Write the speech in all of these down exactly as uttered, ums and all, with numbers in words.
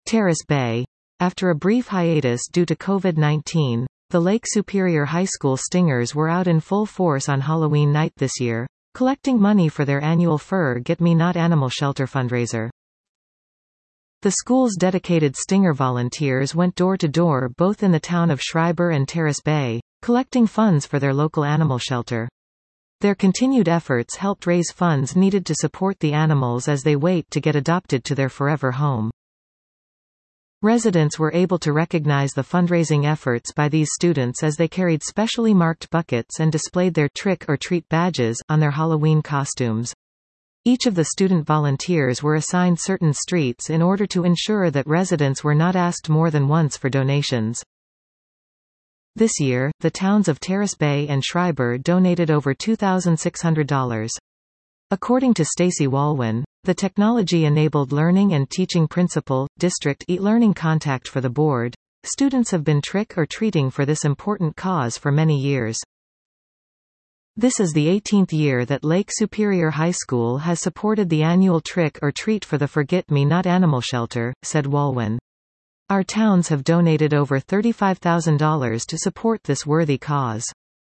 Terrace Bay. After a brief hiatus due to COVID nineteen, the Lake Superior High School Stingers were out in full force on Halloween night this year, collecting money for their annual Forget Me Not Animal Shelter fundraiser. The school's dedicated Stinger volunteers went door to door both in the town of Schreiber and Terrace Bay, collecting funds for their local animal shelter. Their continued efforts helped raise funds needed to support the animals as they wait to get adopted to their forever home. Residents were able to recognize the fundraising efforts by these students as they carried specially marked buckets and displayed their trick-or-treat badges on their Halloween costumes. Each of the student volunteers were assigned certain streets in order to ensure that residents were not asked more than once for donations. This year, the towns of Terrace Bay and Schreiber donated over two thousand six hundred dollars. According to Stacy Walwin, the technology-enabled learning and teaching principal, district e-learning contact for the board, students have been trick-or-treating for this important cause for many years. This is the eighteenth year that Lake Superior High School has supported the annual trick-or-treat for the Forget Me Not Animal Shelter, said Walwin. Our towns have donated over thirty-five thousand dollars to support this worthy cause.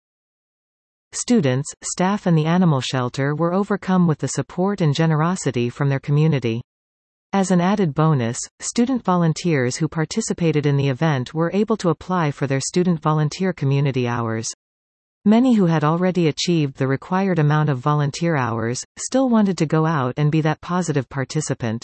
Students, staff and the animal shelter were overcome with the support and generosity from their community. As an added bonus, student volunteers who participated in the event were able to apply for their student volunteer community hours. Many who had already achieved the required amount of volunteer hours, still wanted to go out and be that positive participant.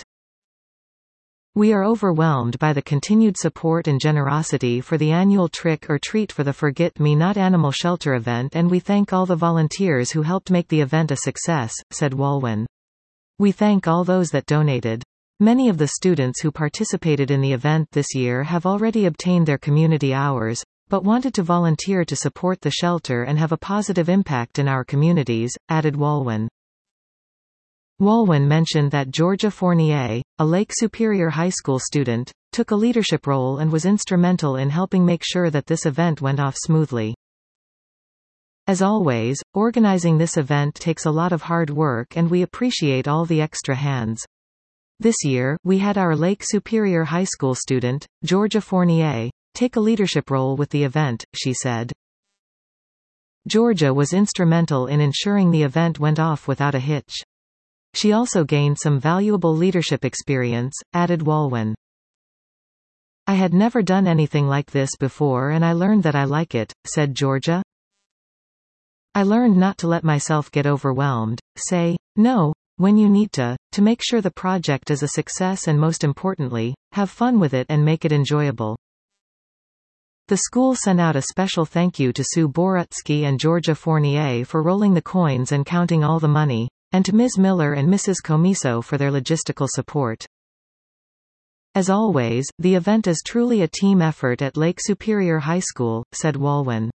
We are overwhelmed by the continued support and generosity for the annual Trick or Treat for the Forget Me Not Animal Shelter event, and we thank all the volunteers who helped make the event a success, said Walwin. We thank all those that donated. Many of the students who participated in the event this year have already obtained their community hours, but wanted to volunteer to support the shelter and have a positive impact in our communities, added Walwin. Walwin mentioned that Georgia Fournier, a Lake Superior High School student, took a leadership role and was instrumental in helping make sure that this event went off smoothly. As always, organizing this event takes a lot of hard work and we appreciate all the extra hands. This year, we had our Lake Superior High School student, Georgia Fournier, take a leadership role with the event, she said. Georgia was instrumental in ensuring the event went off without a hitch. She also gained some valuable leadership experience, added Walwin. I had never done anything like this before and I learned that I like it, said Georgia. I learned not to let myself get overwhelmed, say no when you need to, to make sure the project is a success and most importantly, have fun with it and make it enjoyable. The school sent out a special thank you to Sue Borutsky and Georgia Fournier for rolling the coins and counting all the money, and to Miz Miller and Missus Comiso for their logistical support. As always, the event is truly a team effort at Lake Superior High School, said Walwin.